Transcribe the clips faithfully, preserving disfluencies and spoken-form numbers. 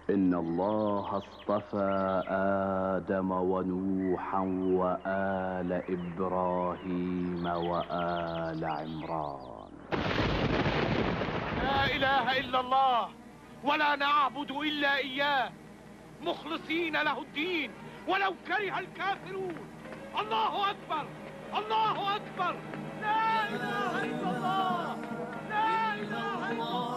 इन्नल्लाह अस्तफ़ा आदम व नूहन व आल इब्राहीम व आल इमरान। ला इलाहा इल्लल्लाह वला नअबुदु इल्ला इय्याह मुखलिसीन लहुद्दीन वलौ करिहल काफिरून। अल्लाहु अकबर, अल्लाहु अकबर, ला इलाहा इल्लल्लाह, ला इलाहा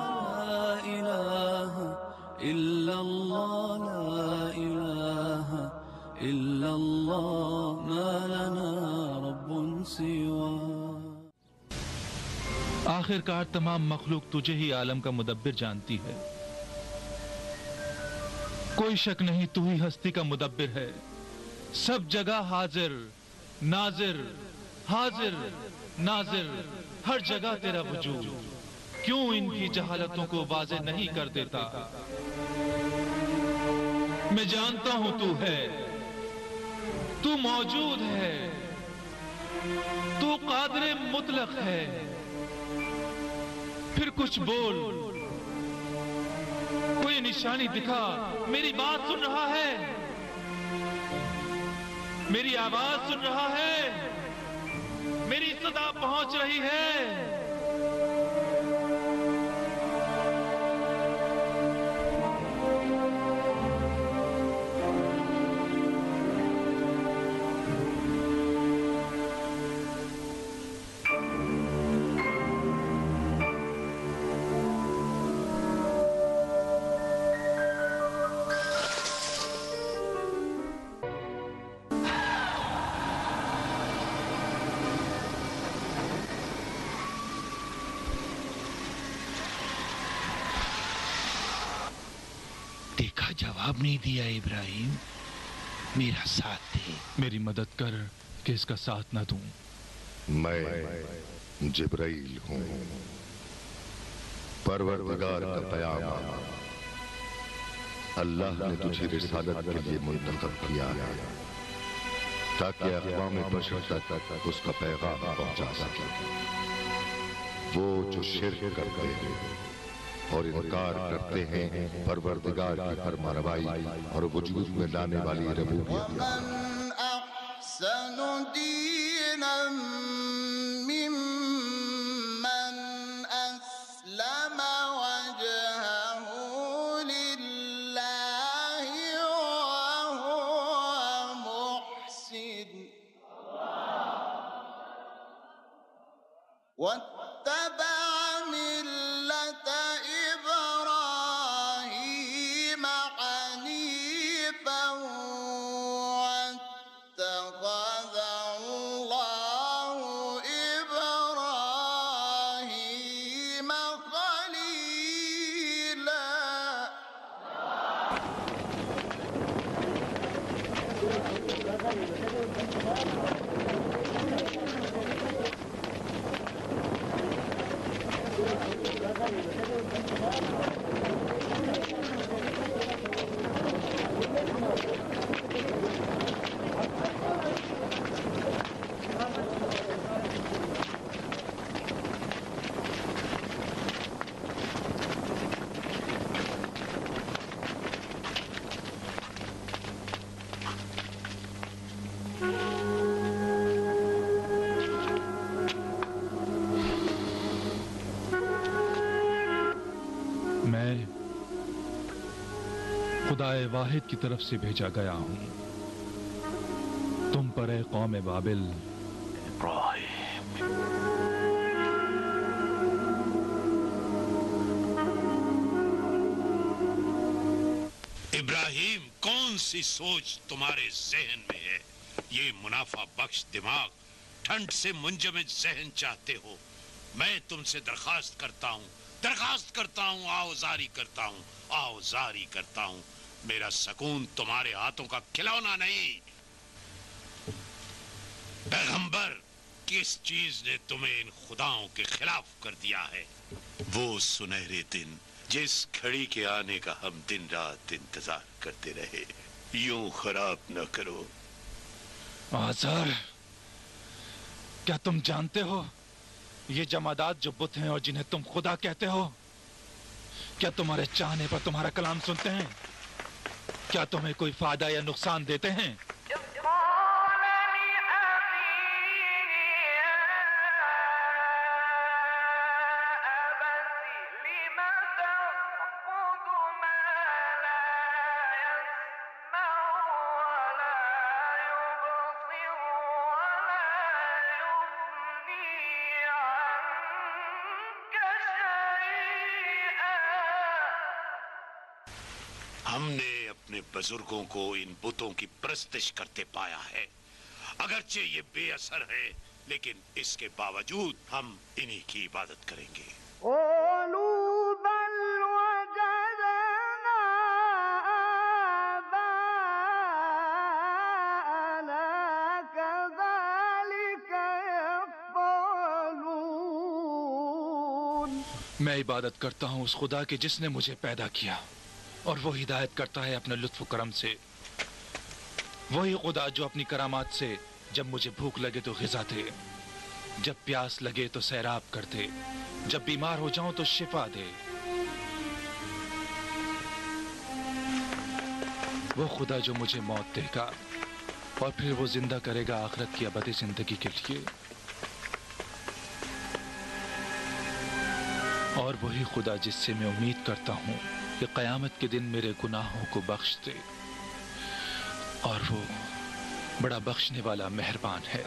इल्लल्लाह, ला इलाहा इल्लल्लाह, मा लना रब्बुन सिवा। आखिरकार तमाम मखलूक तुझे ही आलम का मुदब्बिर जानती है। कोई शक नहीं तू ही हस्ती का मुदब्बिर है। सब जगह हाजिर नाजिर, हाजिर नाजिर, हर जगह तेरा वजूद। क्यों इनकी जहालतों को वाज़े नहीं कर देता? मैं जानता हूं तू है, तू मौजूद है, तू कादिर मुतलक है। फिर कुछ बोल, कोई निशानी दिखा। मेरी बात सुन रहा है, मेरी आवाज सुन रहा है, मेरी सदा पहुंच रही है। जवाब नहीं दिया इब्राहिम, मेरा साथ दे। मेरी मदद कर कि इसका साथ ना दूं। मैं जिब्राइल हूं, परवरदिगार का पैगाम अल्लाह ने तुझे रिसालत के लिए मुंतखब किया है ताकि अक़वाम बशर तक उसका पैगाम पहुंचा सके। वो जो शिर्क करते हैं और इनकार करते हैं परवरदिगार की फरमारवाई और वजूद में लाने वाली रबूबियत का। खुदाए वाहिद की तरफ से भेजा गया हूं तुम पर ए कौम बाबिल। इब्राहिम, कौन सी सोच तुम्हारे जहन में है? ये मुनाफा बख्श दिमाग, ठंड से मुंजमद जहन चाहते हो? मैं तुमसे दरखास्त करता हूँ, दरखास्त करता हूँ, आओजारी करता हूँ, आओजारी करता हूँ। मेरा सकून तुम्हारे हाथों का खिलौना नहीं। पैगंबर, किस चीज ने तुम्हें इन खुदाओं के खिलाफ कर दिया है? वो सुनहरे दिन जिस घड़ी के आने का हम दिन रात इंतजार करते रहे, यूं खराब न करो। आज़र, क्या तुम जानते हो ये जमादात जो बुत हैं और जिन्हें तुम खुदा कहते हो, क्या तुम्हारे चाहने पर तुम्हारा कलाम सुनते हैं? क्या तुम्हें कोई फायदा या नुकसान देते हैं? हमने अपने बुजुर्गों को इन बुतों की प्रस्तिश करते पाया है। अगरचे ये बेअसर है, लेकिन इसके बावजूद हम इन्हीं की इबादत करेंगे। मैं इबादत करता हूँ उस खुदा की जिसने मुझे पैदा किया, और वो हिदायत करता है अपने लुत्फ करम से। वही खुदा जो अपनी करामात से जब मुझे भूख लगे तो ग़िज़ा दे, जब प्यास लगे तो सैराब कर दे, जब बीमार हो जाऊं तो शिफा दे। वो खुदा जो मुझे मौत देगा और फिर वो जिंदा करेगा आखिरत की अबदी जिंदगी के लिए। और वही खुदा जिससे मैं उम्मीद करता हूँ कि क़यामत के दिन मेरे गुनाहों को बख्श दे, और वो बड़ा बख्शने वाला मेहरबान है।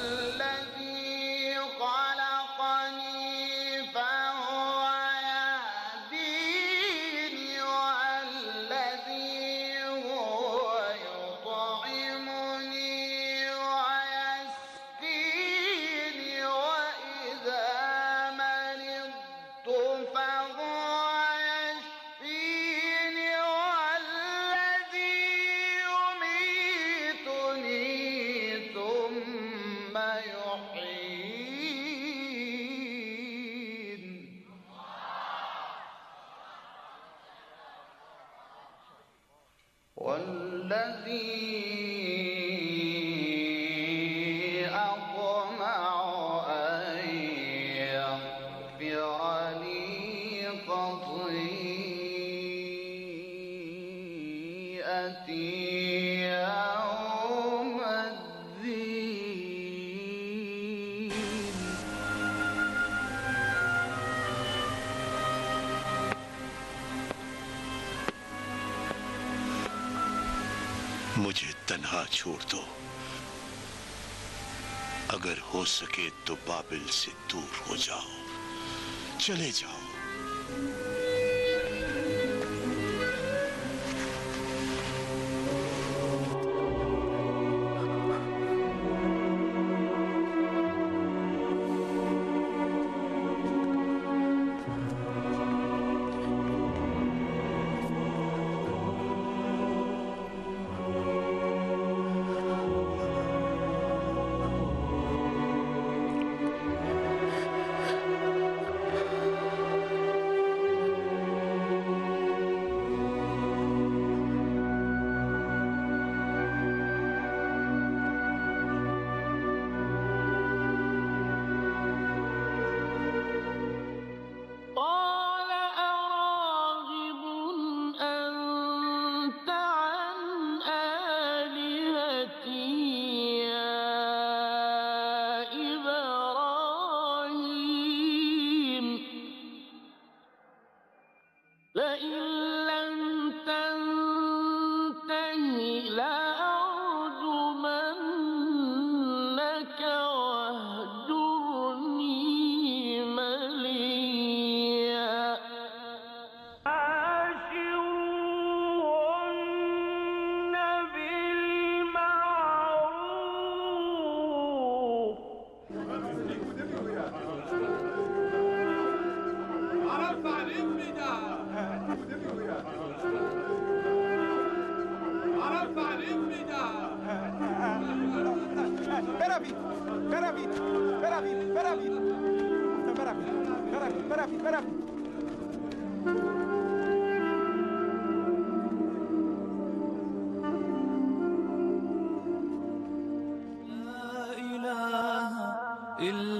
मुझे तन्हा छोड़ दो। अगर हो सके तो बाबिल से दूर हो जाओ, चले जाओ। Espera, espera, espera, espera, espera.